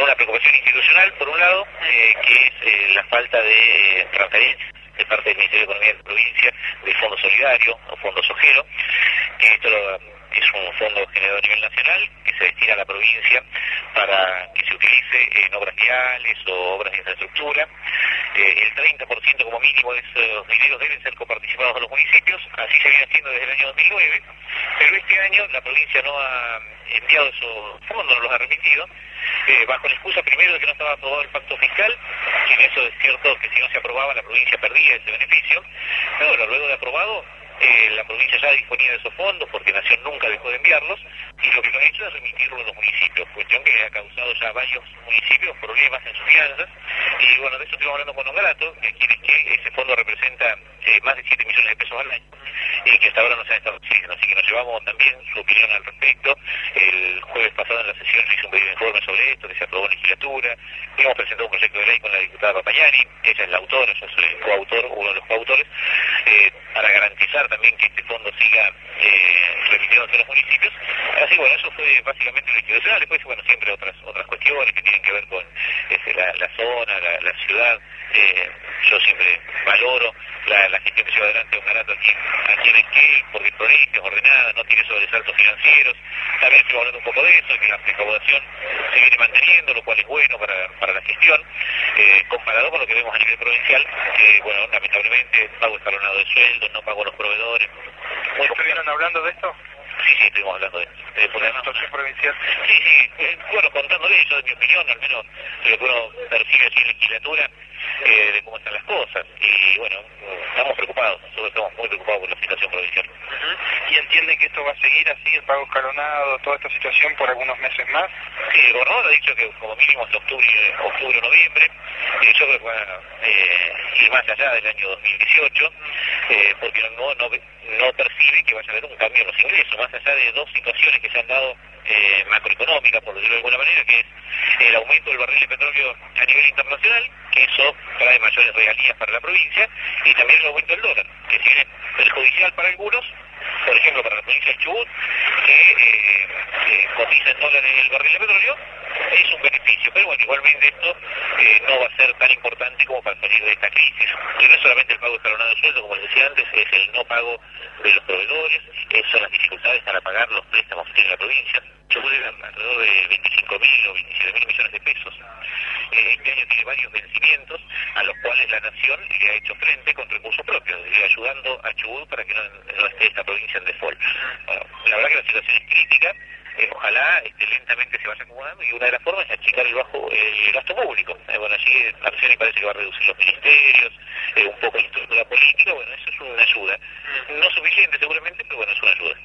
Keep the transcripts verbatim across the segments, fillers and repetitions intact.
una preocupación institucional, por un lado, eh, que es eh, la falta de transferencia de parte del Ministerio de Economía de la provincia de Fondo Solidario o Fondo Sojero, que esto lo, es un fondo generado a nivel nacional que se destina a la provincia para que se utilice en obras viales o obras de infraestructura. Eh, el treinta por ciento como mínimo de esos dineros deben ser coparticipados a los municipios, así se viene haciendo desde el año dos mil nueve, pero este año la provincia no ha enviado esos fondos, no los ha remitido, eh, bajo la excusa primero de que no estaba aprobado el pacto fiscal, y en eso es cierto que si no se aprobaba la provincia perdía ese beneficio, pero bueno, luego de aprobado, eh, la provincia ya disponía de esos fondos porque Nación nunca dejó de enviarlos, y lo que lo ha hecho es remitirlo a los municipios, cuestión que ha causado ya a varios municipios problemas en sus finanzas, y bueno, de eso estuvimos hablando con Ongrato, que quiere que ese fondo representa eh, más de siete millones de pesos al año, y que hasta ahora no se han estado recibiendo, así que nos llevamos también su opinión al respecto. El jueves pasado en la sesión se hizo un pedido de informe sobre esto, que se aprobó en legislatura, hemos presentado un proyecto de ley con la diputada Papagnani, ella es la autora, yo soy el coautor, uno de los coautores, eh, para garantizar también que este fondo siga eh, remitiéndose a los municipios. Así bueno, eso fue básicamente lo institucional, después bueno, siempre otras otras cuestiones que tienen que ver con este, la, la zona, la, la ciudad. Eh, yo siempre valoro la, la gestión que lleva adelante un garato aquí, aquí en Esquel, porque es prolija, es ordenada, no tiene sobresaltos financieros. También estoy hablando un poco de eso, que la recaudación se viene manteniendo, lo cual es bueno para, para la gestión, eh, comparado con lo que vemos a nivel provincial, que bueno, lamentablemente pago escalonado de sueldos, no pago a los proveedores. Muy ¿Estuvieron hablando de esto? Sí, sí, estuvimos hablando de eso. Eh, ¿De la situación provincial? Sí, sí, eh, bueno, contándole yo de mi opinión, al menos de lo que uno percibe aquí en la legislatura, eh, de cómo están las cosas. Y bueno, estamos preocupados, nosotros estamos muy preocupados por la situación provincial. Uh-huh. ¿Y entiende que esto va a seguir así, el pago escalonado, toda esta situación por algunos meses más? Sí, el gobernador ha dicho que como mínimo hasta octubre, octubre o noviembre, eh, yo creo que va a eh, ir más allá del año dos mil dieciocho, eh, porque no, no, no percibe que vaya a haber un cambio en los ingresos, más allá de dos situaciones que se han dado eh, macroeconómicas, por decirlo de alguna manera, que es el aumento del barril de petróleo a nivel internacional, que eso trae mayores regalías para la provincia, y también el aumento del dólar, que si bien es perjudicial para algunos, por ejemplo para la provincia de Chubut, que eh, eh, cotiza en dólares el barril de petróleo, es un beneficio, pero bueno, igualmente esto eh, no va a ser tan importante como para salir de esta crisis. Y no es solamente el pago escalonado de sueldo, como les decía antes, es el no pago de los proveedores, es, son las dificultades para pagar los préstamos que tiene la provincia. Chubut era alrededor de veinticinco mil o veintisiete mil millones de pesos. Eh, este año tiene varios vencimientos a los cuales la Nación le ha hecho frente con recursos propios, eh, ayudando a Chubut para que no, no esté esta provincia en default. Bueno, la verdad que la situación es crítica. Eh, ojalá este, lentamente se vaya acomodando, y una de las formas es achicar el bajo el gasto público. Eh, bueno, allí la Nación me parece que va a reducir los ministerios, eh, un poco la estructura política. Bueno, eso es una ayuda. No suficiente seguramente, pero bueno, es una ayuda.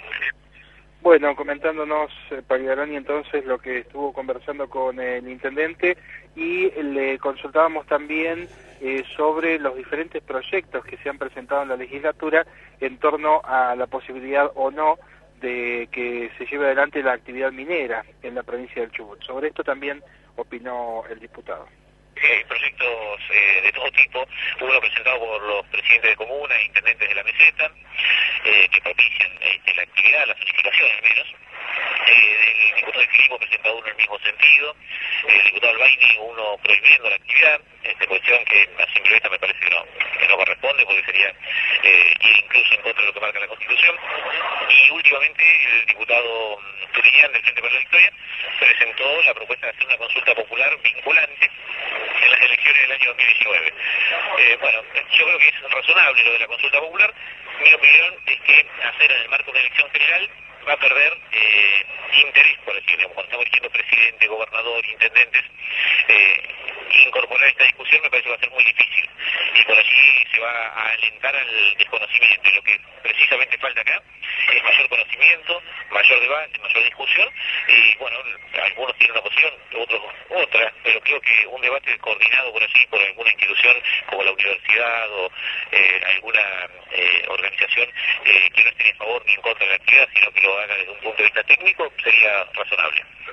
Bueno, comentándonos eh, Pagliaroni entonces lo que estuvo conversando con el intendente, y le consultábamos también eh, sobre los diferentes proyectos que se han presentado en la legislatura en torno a la posibilidad o no de que se lleve adelante la actividad minera en la provincia del Chubut. Sobre esto también opinó el diputado. Sí, hay proyectos eh, de todo tipo, uno presentado por los presidentes de comunas e intendentes de la meseta, eh, que propician este, la actividad, la zonificación al menos. Eh, el diputado de Filipo presentó uno en el mismo sentido, el diputado Albaini uno prohibiendo la actividad, esta cuestión que a simple vista me parece que no, que no corresponde, porque sería eh, ir incluso en contra de lo que marca la Constitución. Y últimamente el diputado Turiñán del Frente para la Victoria presentó la propuesta de hacer una consulta popular vinculante en las elecciones del año dos mil diecinueve. Eh, bueno, yo creo que es razonable lo de la consulta popular. Mi opinión es que hacer en el marco de una elección general va a perder eh, interés, por decirlo, cuando estamos diciendo presidente, gobernador, intendentes, eh, incorporar esta discusión me parece que va a ser muy difícil, y por allí se va a alentar al desconocimiento, y lo que precisamente falta acá es mayor conocimiento, mayor debate, mayor discusión, y bueno, algunos tienen una posición, otros otra, pero creo que un debate coordinado por allí, por alguna institución como la universidad o eh, alguna eh, organización eh, que no esté ni a favor ni en contra de la actividad, sino que lo haga desde un punto de vista técnico, sería razonable.